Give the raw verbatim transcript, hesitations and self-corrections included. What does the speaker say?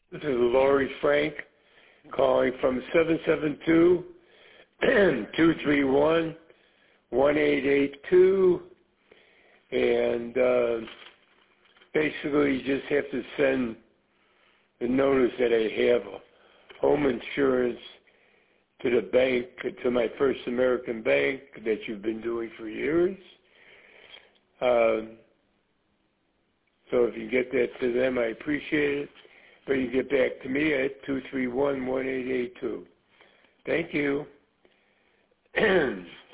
This is Laurie Frank calling from seven seven two, two three one, one eight eight two. And uh, basically you just have to send the notice that I have home insurance to the bank, to my First American Bank that you've been doing for years. Um, so if you get that to them, I appreciate it. But you get back to me at two three one, one eight eight two. Thank you.